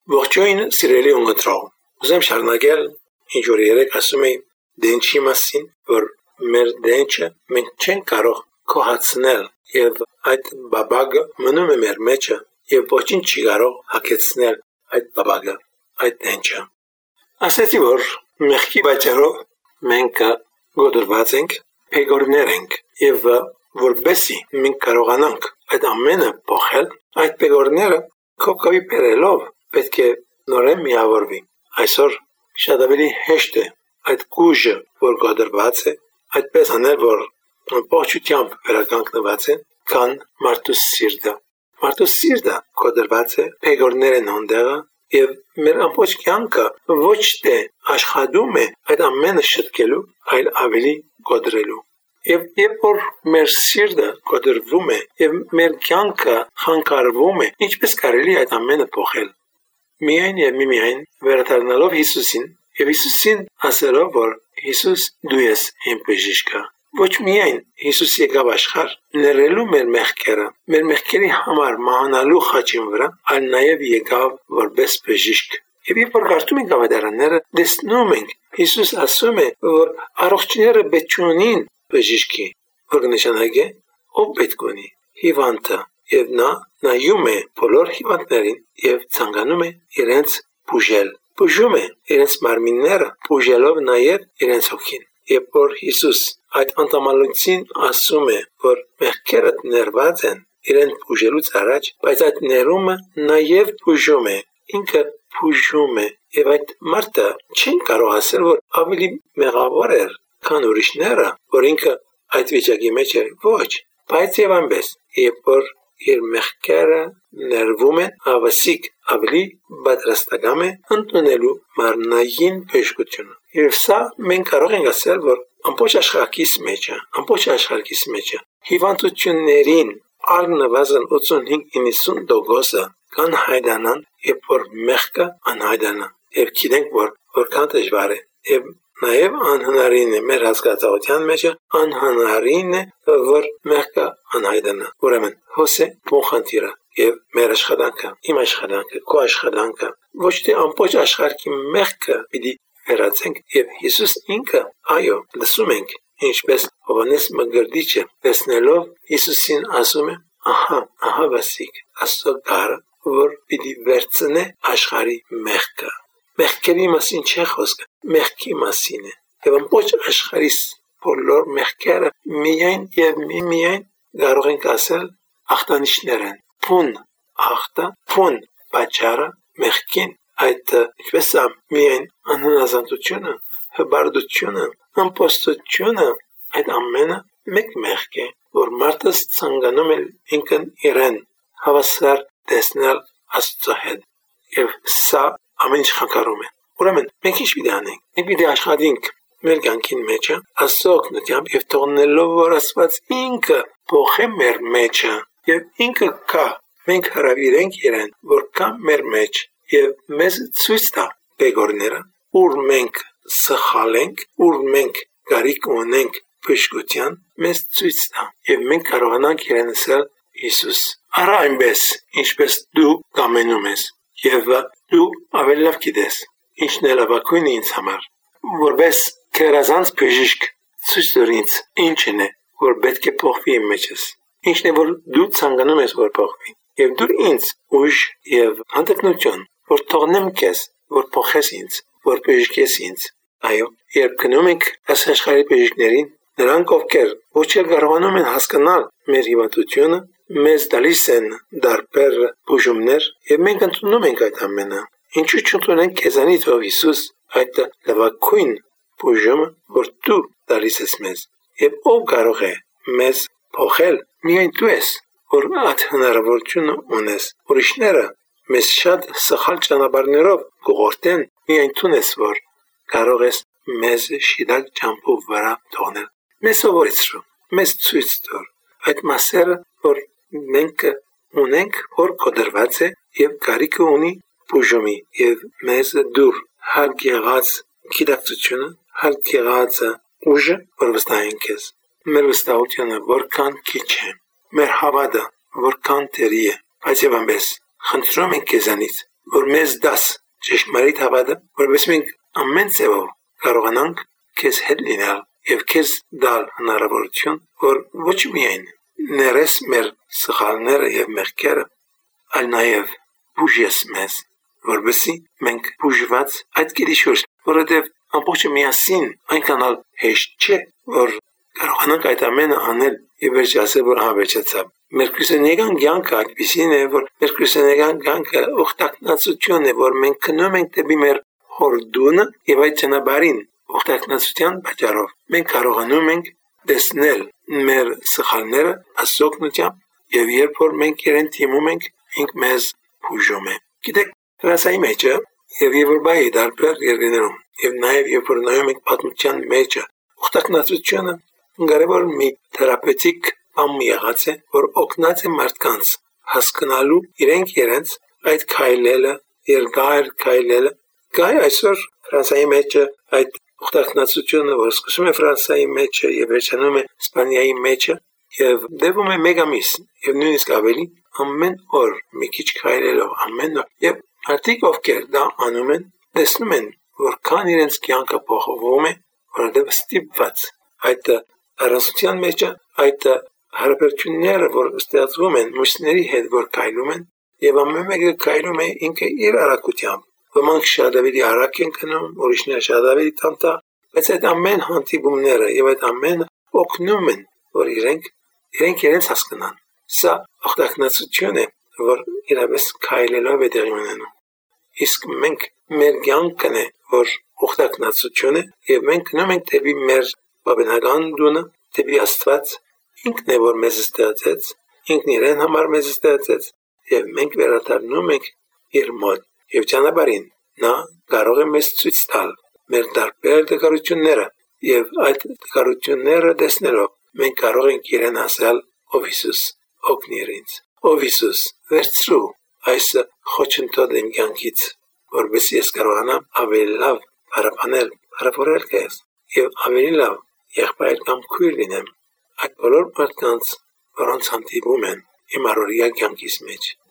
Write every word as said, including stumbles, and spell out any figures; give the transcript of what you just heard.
Ողջույն սիրելի ունգընտրող, ուզեմ շարունակել ինչ որ երեք ասում էի դենչի մասին, որ մեր դենչը մենք չենք կարող կոհացնել եւ այդ բաբագը մնում է մեր մեջը եւ ոչինչ չի կարող հագեցնել այդ բաբագը, այդ դենչը։ Ասեցի որ մեղքի պատճառով մենք գոդրված ենք, փեգորներ ենք եւ որբեսի մենք կարողանանք այդ ամենը փոխել, այդ փեգորները կոկավի բերելով պետք է նորեն միավորվի։ Այսօր շատ ավելի հեշտ է այդ կուժը, որ գոդրված է, այդպես անել, որ պողջությամբ վերականգնված է, քան մարդու սիրտը։ Մարդու սիրտը գոդրված է, փեգորներ են հանդեղը, եւ մեր ամբողջ կյանքը ոչ թե աշխատում է այդ ամենը շտկելու, այլ ավելի գոդրելու։ Եվ երբ որ մեր սիրտը գոդրվում է եւ մեր կյանքը խանգարվում է, ինչպես կարելի այդ ամենը փոխել։ Միայն եւ միմիայն վերադառնալով Հիսուսին եւ Հիսուսին ասելով, որ Հիսուս դու ես իմ բժիշկը։ Ոչ միայն Հիսուս եկավ աշխարհ ներելու մեր մեղքերը, մեր մեղքերի համար մահանալու խաչին վրա, այլ նաեւ եկավ որպես բժիշկ։ Եվ երբ որ կարդում ենք ավետարանները, տեսնում ենք Հիսուս ասում է, որ առողջները պետք չունին բժիշկի, որ նշանակե ով պետք ունի հիվանդը, եւ նա նայում է բոլոր հիվանդներին եւ ցանկանում է իրենց բուժել։ Բուժում է իրենց մարմինները, բուժելով նաեւ իրենց հոգին։ Երբ որ Հիսուս այդ անտամալությունին ասում է, որ մեղքերը ներված են իրեն բուժելուց առաջ, բայց այդ ներումը նաեւ բուժում է, ինքը բուժում է, եւ այդ մարդը չեն կարող ասել, որ ավելի մեղավոր էր, քան ուրիշները, որ ինքը այդ վիճակի մեջ է։ Ոչ, բայց եւ այնպես, երբ որ իր մեղքերը ներվում են, ավասիկ ավելի պատրաստական է ընդունելու մարմնային բժշկությունը։ Եվ սա մենք կարող ենք ասել, որ ամբողջ աշխարհիս մեջ, ամբողջ աշխարհիս մեջ հիվանդություններին առնվազն ութսունհինգ-իննսուն տոկոսը կան հայդանան, երբ որ մեղքը անհայդանա։ Եվ գիտենք, որ որքան դժվար է։ Եվ նաեւ անհնարին է մեր հասկացության մեջ, անհնարին է, որ մեղքը անհայդանա։ Ուրեմն հոսե փոխանտիրա եւ մեր աշխատանքը, իմ աշխատանքը, քո աշխատանքը, ոչ թե ամբողջ աշխարհի մեղքը պիտի վերացենք եւ Հիսուս ինքը, այո, լսում ենք, ինչպես Հովհաննես Մկրտիչը տեսնելով Հիսուսին ասում է. ահա, ահա վասիկ, Աստծո գառը, որ պիտի վերցնե աշխարհի մեղքը։ Մեղքերի մասին չէ խոսքը, մեղքի մասին է։ Եվ ամբողջ աշխարհի բոլոր մեղքերը միայն եւ միայն կարող ենք ասել ախտանիշներ են։ Փուն ախտը, փուն պատճառը մեղքին, այդ ինչպես է միայն անհնազանդությունը, հբարդությունը, ամպոստությունը, այդ ամենը մեկ մեղք է, որ մարդը ցանկանում է ինքն իրեն հավասար տեսնել Աստծո հետ։ Եվ սա ամեն ինչ խանգարում է։ Ուրեմն մենք ինչ պիտի անենք։ Մենք պիտի աշխատենք մեր կյանքին մեջ Աստծո օգնությամբ եւ թողնելով որ Աստված ինքը փոխե մեր մեջը եւ ինքը կա։ Մենք հրավիրենք իրեն, որ կա մեր մեջ եւ մեզ ցույց տա բեգորները, ուր մենք սխալ ենք, ուր մենք կարիք ունենք բժշկության, մեզ ցույց տա եւ մենք կարողանանք իրեն ասել Հիսուս, արա այնպես, ինչպես դու կամենում ես եւ դու ավելի լավ գիտես ինչն է լավագույնը ինձ համար, որպես քերազանց բժիշկ ցույց տուր ինձ ինչն է, որ պետք է փոխվի իմ մեջս, ինչն է, որ դու ցանկանում ես որ փոխվի, եւ դու ինձ ուժ եւ հանդգնություն, որ թողնեմ քեզ, որ փոխես ինձ, որ բժշկես ինձ։ Այո, երբ գնում ենք աշխարհի բժիշկներին, նրանք ովքեր ոչ էլ կարողանում են հասկանալ մեր հիվանդությունը, մեզ տալիս են դարբեր բուժումներ եւ մենք ընդունում ենք այդ ամենը։ Ինչու չընդունենք քեզանից ով Հիսուս այդ լավագույն բուժումը, որ դու տալիս ես մեզ, եւ ով կարող է մեզ փոխել, միայն դու ես, որ այդ հնարավորությունը ունես։ Ուրիշները մեզ շատ սխալ ճանապարհներով կուղղորդեն, միայն դու ես, որ կարող ես մեզ շիդակ ճամփու վրա թողնել։ Մեզ սովորեցրու, մեզ ցույց տուր այդ մասերը, որ մենք ունենք, որ կոդրված է եւ կարիքը ունի բուժումի եւ մեզ դուր հարգ եղած գիտակցությունը, հարգ եղած ուժը, որ վստահենք ես։ Մեր վստահությունը որքան քիչ է, մեր հավատը որքան տերի է, բայց եւ այնպես խնդրում ենք քեզանից, որ մեզ դաս ճշմարիտ հավատը, որպես մենք ամեն ձևով կարողանանք քեզ հետ լինել եւ քեզ դալ հնարավորություն, որ ոչ միայն ներես մեր սխալները եւ մեղքերը, այլ նաեւ բուժես մեզ, որովհետեւ մենք բուժված այդ գիտիշուր, որովհետեւ ամբողջը միասին այնքան էլ հեշտ չէ, որ կարողանանք այդ ամենը անել եւ վերջացնել, որ հավերժացավ։ Մեր քրիստոնեական կյանքը այդպիսին է, որ մեր քրիստոնեական կյանքը օգտակնացություն է, որ մենք գնում ենք դեպի մեր հորդունը եւ այդ ճանապարհին օգտակնացության պատճառով մենք կարողանում ենք տեսնել մեր սխալները ասոկնությամբ եւ երբ որ մենք իրեն թիմում ենք, ինք մեզ բուժում է։ Գիտեք, հրասայի մեջը եւ եւ որ բայ դարբեր երկրներում եւ նաեւ երբ որ նայում ենք պատմության մեջը, օգտակնացությունը կարևոր մի թերապևտիկ բան եղած է, որ օգնած է մարդկանց հասկանալու իրենք իրենց այդ քայլելը, երկար քայլելը։ Գայ այսօր Ֆրանսիայի մեջը այդ օգտակնացությունը, որ սկսում է Ֆրանսիայի մեջը եւ վերջանում է Իսպանիայի մեջը եւ դեպում է մեկ ամիս եւ նույնիսկ ավելի ամեն օր մի քիչ քայլելով ամեն օր եւ մարդիկ ովքեր դա անում են տեսնում են որքան իրենց կյանքը փոխվում է, որովհետեւ ստիպված այդ առանցության մեջը այդ հարաբերությունները, որ ստեղծվում են մյուսների հետ, որ քայլում են եւ ամեն մեկը քայլում է ինքը իր արագությամբ։ Ոմանք շատ ավելի արագ են գնում, ուրիշները շատ ավելի տանտա, բայց այդ ամեն հանդիպումները եւ այդ ամենը օգնում են, որ իրենք իրենք իրենց հասկանան։ Սա օգտակնացություն է, որ իրապես քայլելով է տեղի ունենում։ Իսկ մենք մեր կյանքն է, որ օգտակնացություն է եւ մենք գնում ենք դեպի մեր բավական դունը, դեպի Աստված, ինքն է որ մեզ ստեղծեց, ինքն իրեն համար մեզ ստեղծեց եւ մենք վերադառնում ենք իր մոտ եւ ճանապարհին նա կարող է մեզ ցույց տալ մեր տարբեր դժվարությունները եւ այդ դժվարությունները տեսնելով մենք կարող ենք իրեն ասել ով Հիսուս օգնիր ինձ, ով Հիսուս վերցրու այս խոչընդոտ իմ կյանքից, որովհետեւ ես կարողանամ ավելի լավ հարաբանել, հարաբերել քեզ եւ ավելի լավ եղբայր կամ քույր լինեմ այդ բոլոր մարդկանց, որոնց հանդիպում են իմ առօրյա կյանքիս մեջ։